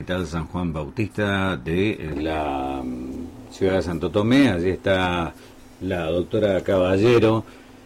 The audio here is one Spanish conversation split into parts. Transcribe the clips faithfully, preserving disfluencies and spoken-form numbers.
Hospital San Juan Bautista de la ciudad de Santo Tomé. Allí está la doctora Caballero,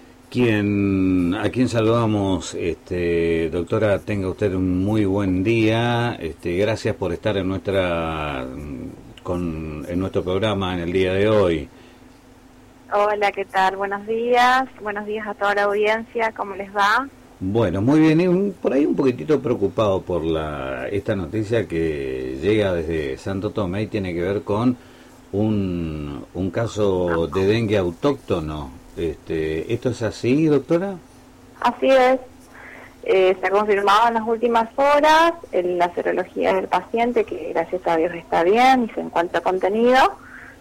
quien a quien saludamos. Este, doctora, tenga usted un muy buen día. Este, gracias por estar en nuestra con en nuestro programa en el día de hoy. Hola, ¿qué tal? Buenos días. Buenos días a toda la audiencia. ¿Cómo les va? Bueno, muy bien. Y un, por ahí un poquitito preocupado por la esta noticia que llega desde Santo Tomé y tiene que ver con un, un caso de dengue autóctono. Este, ¿Esto es así, doctora? Así es. Eh, se ha confirmado en las últimas horas en la serología del paciente, que gracias a Dios está bien y se encuentra contenido.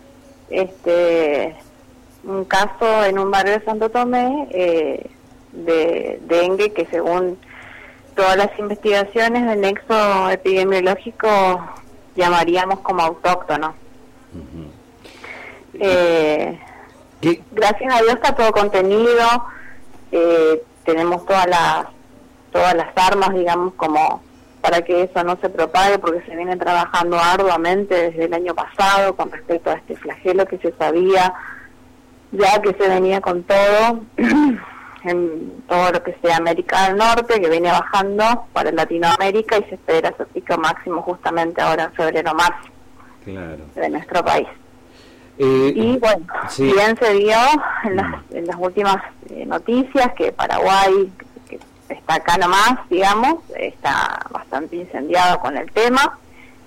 Este, un caso en un barrio de Santo Tomé eh, de dengue que, según todas las investigaciones del nexo epidemiológico, llamaríamos como autóctono. Uh-huh. eh, ¿Qué? Gracias a Dios está todo contenido. Eh, tenemos todas las todas las armas, digamos, como para que eso no se propague, porque se viene trabajando arduamente desde el año pasado con respecto a este flagelo que se sabía ya que se venía con todo en todo lo que sea América del Norte, que viene bajando para Latinoamérica y se espera su pico máximo justamente ahora en febrero marzo. Claro. De nuestro país. Eh, y bueno, sí. Bien se vio en las, en las últimas eh, noticias que Paraguay, que está acá nomás, digamos, está bastante incendiado con el tema,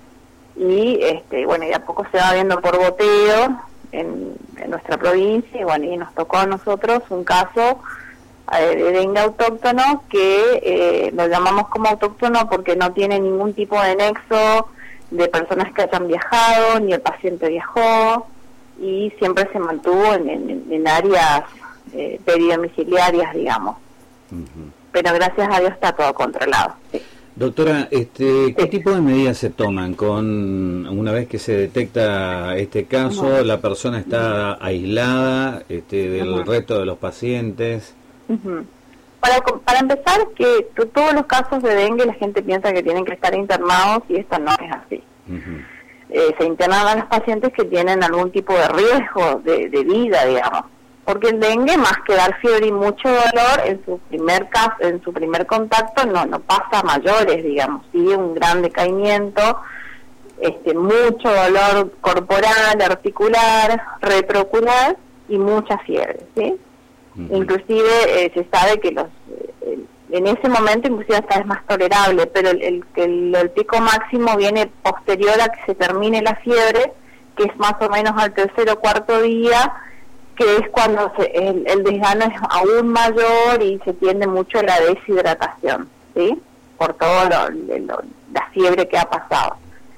y este bueno, y de a poco se va viendo por goteo en, en nuestra provincia, y bueno, y nos tocó a nosotros un caso eh, de dengue autóctono que eh, lo llamamos como autóctono porque no tiene ningún tipo de nexo de personas que hayan viajado, ni el paciente viajó, y siempre se mantuvo en, en, en áreas eh, peridomiciliarias, digamos. Uh-huh. Pero gracias a Dios está todo controlado. Sí. Doctora, este, ¿qué sí. tipo de medidas se toman con una vez que se detecta este caso? Uh-huh. ¿La persona está uh-huh. aislada este, del uh-huh. resto de los pacientes? Uh-huh. Para, para empezar, que todos los casos de dengue la gente piensa que tienen que estar internados, y esto no es así. Uh-huh. Eh, se internan a los pacientes que tienen algún tipo de riesgo de, de vida, digamos, porque el dengue, más que dar fiebre y mucho dolor, en su primer caso, en su primer contacto no no pasa a mayores, digamos, sí, un gran decaimiento, este mucho dolor corporal, articular, retroocular y mucha fiebre, ¿sí? Uh-huh. Inclusive eh, se sabe que los eh, en ese momento inclusive hasta es más tolerable, pero el, el, el, el pico máximo viene posterior a que se termine la fiebre, que es más o menos al tercer o cuarto día, que es cuando se, el, el desgano es aún mayor y se tiende mucho a la deshidratación, ¿sí? Por todo lo, lo, la fiebre que ha pasado.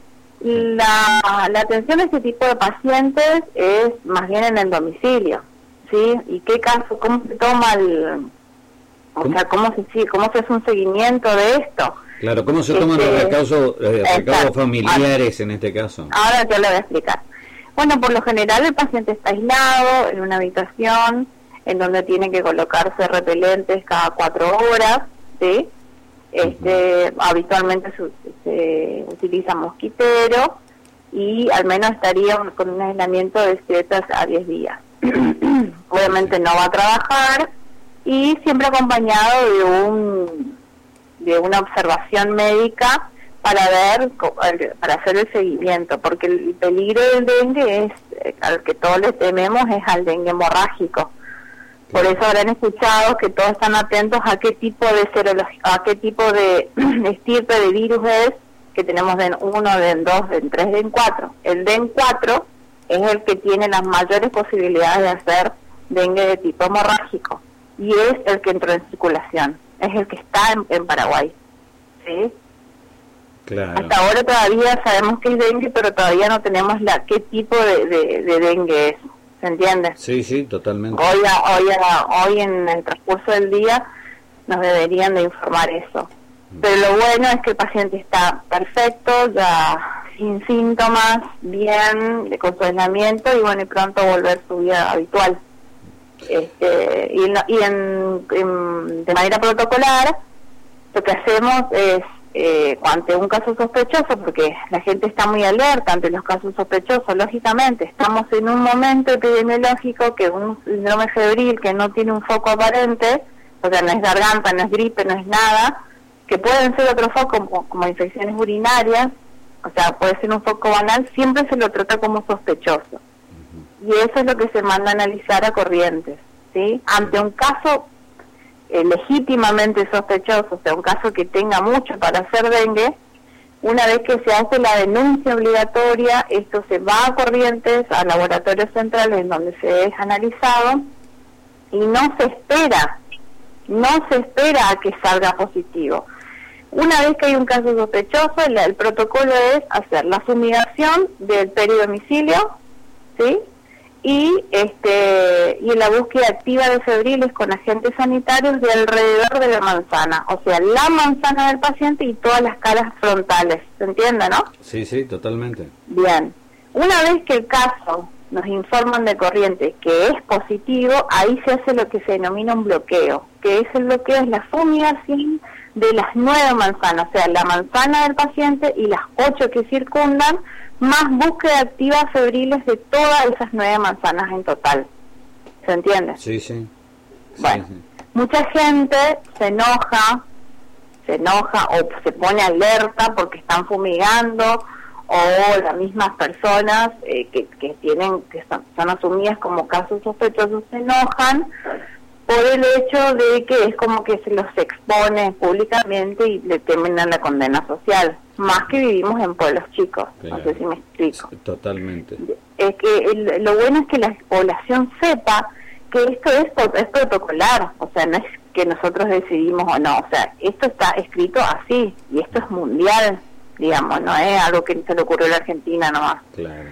La, la atención de este tipo de pacientes es más bien en el domicilio, ¿sí? ¿Y qué caso, cómo se toma el... O ¿Cómo? sea, ¿cómo se, sí, ¿cómo se hace un seguimiento de esto? Claro, ¿cómo se toman este, los recaudos, eh, recaudos familiares en este caso? Ahora te lo voy a explicar. Bueno, por lo general el paciente está aislado en una habitación en donde tiene que colocarse repelentes cada cuatro horas, ¿sí? Este, uh-huh. Habitualmente se, se utiliza mosquitero, y al menos estaría con un aislamiento de siete a diez días. Obviamente no va a trabajar, y siempre acompañado de un de una observación médica para ver, para hacer el seguimiento, porque el peligro del dengue es, al que todos le tememos, es al dengue hemorrágico. Por eso habrán escuchado que todos están atentos a qué tipo de serología, a qué tipo de estirpe de virus es, que tenemos D E N uno, D E N dos, D E N tres, D E N cuatro. El D E N cuatro es el que tiene las mayores posibilidades de hacer dengue de tipo hemorrágico, y es el que entró en circulación, es el que está en, en Paraguay, ¿sí? Claro. Hasta ahora todavía sabemos que es dengue, pero todavía no tenemos la qué tipo de, de, de dengue es, ¿se entiende? Sí, sí, totalmente. Hoy, hoy, hoy en el transcurso del día nos deberían de informar eso. Pero lo bueno es que el paciente está perfecto, ya sin síntomas, bien, de con su aislamiento, y bueno, y pronto volver a su vida habitual. Este, y, y en, en, de manera protocolar, lo que hacemos es eh, ante un caso sospechoso, porque la gente está muy alerta ante los casos sospechosos, lógicamente estamos en un momento epidemiológico que un síndrome febril que no tiene un foco aparente, o sea, no es garganta, no es gripe, no es nada, que pueden ser otros focos como, como infecciones urinarias, o sea, puede ser un foco banal, siempre se lo trata como sospechoso. Uh-huh. Y eso es lo que se manda a analizar a Corrientes, ¿sí? Ante un caso eh, legítimamente sospechoso, o sea, un caso que tenga mucho para hacer dengue, una vez que se hace la denuncia obligatoria, esto se va a Corrientes, a laboratorios centrales en donde se es analizado, y no se espera, no se espera a que salga positivo. Una vez que hay un caso sospechoso, el, el protocolo es hacer la fumigación del peridomicilio, ¿sí? Y este y la búsqueda activa de febriles con agentes sanitarios de alrededor de la manzana, o sea, la manzana del paciente y todas las caras frontales, ¿se entiende, no? Sí, sí, totalmente. Bien, una vez que el caso nos informan de Corrientes que es positivo, ahí se hace lo que se denomina un bloqueo, que es el bloqueo, es la fumigación de las nueve manzanas, o sea, la manzana del paciente y las ocho que circundan, más búsqueda activa febriles de todas esas nueve manzanas en total. ¿Se entiende? Sí, sí. Bueno, sí, sí. Mucha gente se enoja, se enoja o se pone alerta porque están fumigando, o las mismas personas eh, que, que tienen que son, son asumidas como casos sospechosos se enojan por el hecho de que es como que se los expone públicamente y le temen a la condena social, más que vivimos en pueblos chicos, claro. No sé si me explico. Totalmente. Es que el, lo bueno es que la población sepa que esto es, es protocolar, o sea, no es que nosotros decidimos o no, o sea, esto está escrito así, y esto es mundial, digamos, no es algo que se le ocurrió a la Argentina nomás. Claro.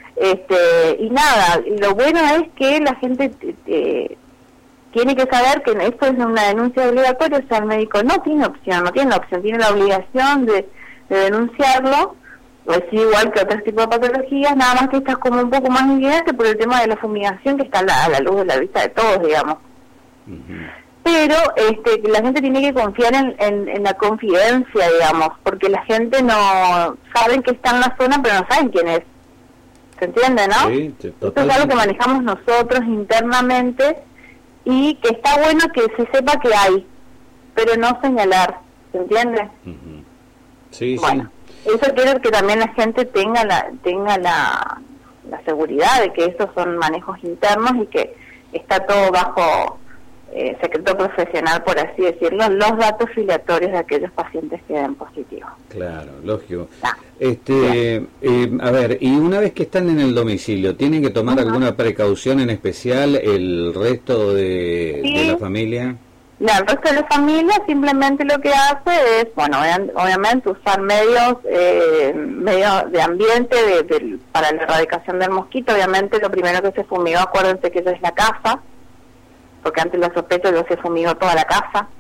Este, y nada, lo bueno es que la gente eh, tiene que saber que esto es una denuncia obligatoria, o sea, el médico no tiene opción, no tiene la opción, tiene la obligación de, de denunciarlo, pues sí, igual que otros tipos de patologías, nada más que esta es como un poco más evidente por el tema de la fumigación que está a la, a la luz de la vista de todos, digamos. Uh-huh. Pero este, la gente tiene que confiar en, en, en la confidencia, digamos, porque la gente no saben que está en la zona, pero no saben quién es. ¿Se entiende, no? Sí, esto es algo que manejamos nosotros internamente y que está bueno que se sepa que hay, pero no señalar. ¿Se entiende? Uh-huh. Sí, bueno, sí. Eso quiere que también la gente tenga la tenga la, la seguridad de que estos son manejos internos y que está todo bajo eh, secreto profesional, por así decirlo, los datos filiatorios de aquellos pacientes que den positivos. Claro, lógico. Ah, este, eh, a ver, y una vez que están en el domicilio, ¿tienen que tomar uh-huh. alguna precaución en especial el resto de, sí. de la familia? No, el resto de la familia simplemente lo que hace es, bueno, obviamente usar medios eh, medios de ambiente de, de, para la erradicación del mosquito. Obviamente lo primero que se fumigó, acuérdense que eso es la casa, porque antes los sospechos yo se fumigó toda la casa.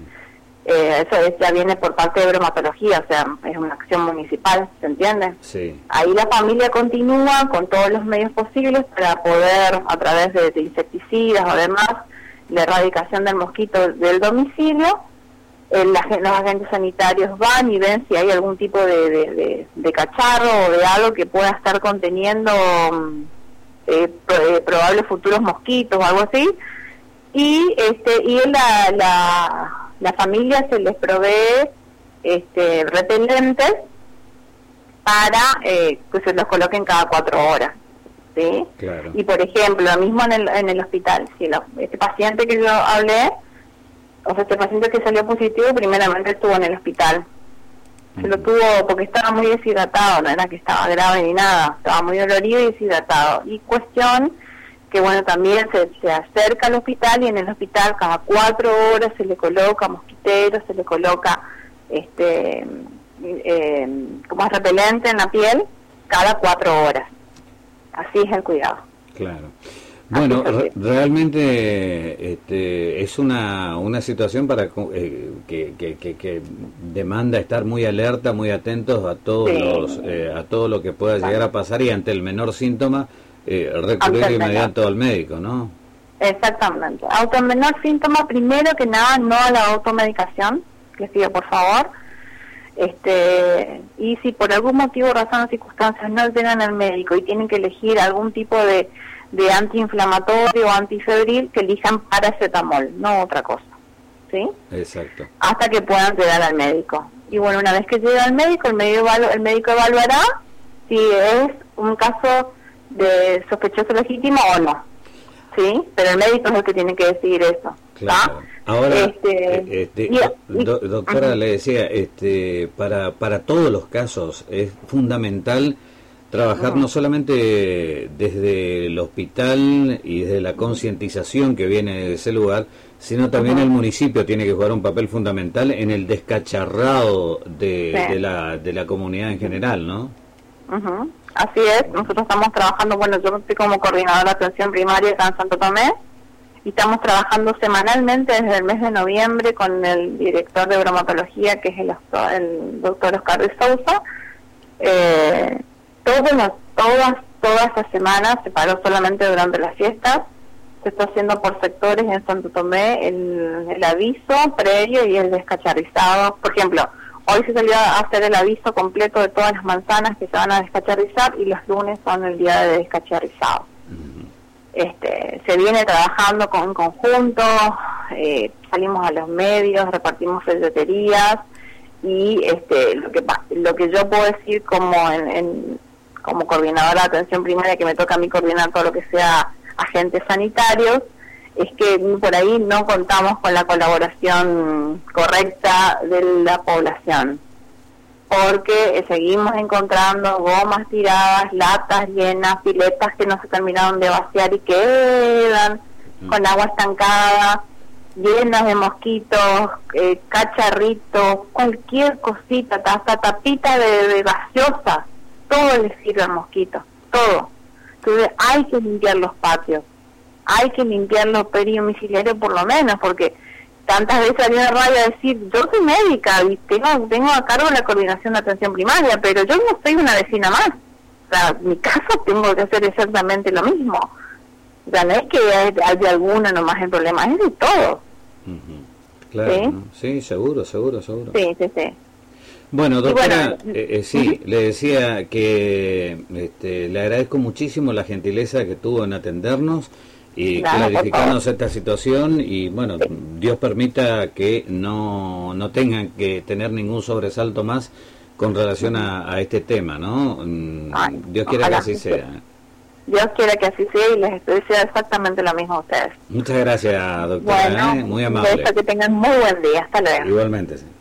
Eh, eso es, ya viene por parte de bromatología, o sea, es una acción municipal, ¿se entiende? Sí. Ahí la familia continúa con todos los medios posibles para poder, a través de, de insecticidas o demás, la erradicación del mosquito del domicilio. Eh, la, los agentes sanitarios van y ven si hay algún tipo de, de, de, de cacharro o de algo que pueda estar conteniendo eh, pro, eh, probables futuros mosquitos o algo así, y este y la, la, la familia se les provee este repelentes para eh, que se los coloquen cada cuatro horas. ¿Sí? Claro. Y por ejemplo, lo mismo en el, en el hospital, si lo, este paciente que yo hablé, o sea, este paciente que salió positivo, primeramente estuvo en el hospital. Uh-huh. Se lo tuvo porque estaba muy deshidratado, no era que estaba grave ni nada, estaba muy dolorido y deshidratado. Y cuestión que, bueno, también se, se acerca al hospital y en el hospital cada cuatro horas se le coloca mosquitero, se le coloca, este, eh, como es repelente en la piel, cada cuatro horas. Así es el cuidado. Claro. Bueno, re realmente este, es una una situación para eh, que, que, que, que demanda estar muy alerta, muy atentos a todos sí. los eh, a todo lo que pueda llegar claro. a pasar, y ante el menor síntoma eh, recurrir de inmediato al médico, ¿no? Exactamente. Ante el menor síntoma, primero que nada, no a la automedicación, les pido por favor. Este, y si por algún motivo, razón o circunstancias no llegan al médico y tienen que elegir algún tipo de, de antiinflamatorio o antifebril, que elijan paracetamol, no otra cosa, ¿sí? Exacto. Hasta que puedan llegar al médico. Y bueno, una vez que llega al médico, el médico, evalu el médico evaluará si es un caso de sospechoso legítimo o no, ¿sí? Pero el médico es el que tiene que decidir eso. Claro. Ahora, este, este, y, do, doctora, uh-huh. le decía, este, para para todos los casos es fundamental trabajar uh-huh. no solamente desde el hospital y desde la concientización que viene de ese lugar, sino también uh-huh. el municipio tiene que jugar un papel fundamental en el descacharrado de, sí. de la de la comunidad en general, ¿no? Uh-huh. Así es, nosotros estamos trabajando, bueno, yo estoy como coordinadora de atención primaria acá en Santo Tomé, y estamos trabajando semanalmente desde el mes de noviembre con el director de bromatología, que es el, el doctor Oscar de Sousa. Eh, todas las, todas, todas las semanas, se paró solamente durante las fiestas, se está haciendo por sectores en Santo Tomé el, el aviso previo y el descacharrizado. Por ejemplo, hoy se salió a hacer el aviso completo de todas las manzanas que se van a descacharrizar, y los lunes son el día de descacharrizado. Este, se viene trabajando con conjunto, eh, salimos a los medios, repartimos folleterías, y este, lo que lo que yo puedo decir como en, en, como coordinadora de atención primaria, que me toca a mí coordinar todo lo que sea agentes sanitarios, es que por ahí no contamos con la colaboración correcta de la población, porque seguimos encontrando gomas tiradas, latas llenas, piletas que no se terminaron de vaciar y quedan mm. con agua estancada, llenas de mosquitos, eh, cacharritos, cualquier cosita, hasta tapita de, de gaseosa, todo le sirve al mosquito, todo. Entonces hay que limpiar los patios, hay que limpiar los peridomiciliarios por lo menos, porque tantas veces salió de radio a decir, yo soy médica y tengo, tengo a cargo la coordinación de atención primaria, pero yo no soy una vecina más. O sea, en mi caso tengo que hacer exactamente lo mismo. O sea, no es que haya alguna nomás el problema, es de todo. Uh-huh. Claro, ¿sí? ¿no? Sí, seguro, seguro, seguro. Sí, sí, sí. Bueno, doctora, bueno, eh, eh, sí, uh-huh. le decía que este, le agradezco muchísimo la gentileza que tuvo en atendernos y claro, clarificarnos esta situación, y bueno, sí. Dios permita que no no tengan que tener ningún sobresalto más con relación a, a este tema, ¿no? Ay, Dios quiera que así que sea. Dios quiera que así sea, y les deseo exactamente lo mismo a ustedes. Muchas gracias, doctora, bueno, ¿eh? Muy amable. Que tengan muy buen día, hasta luego. Igualmente, sí.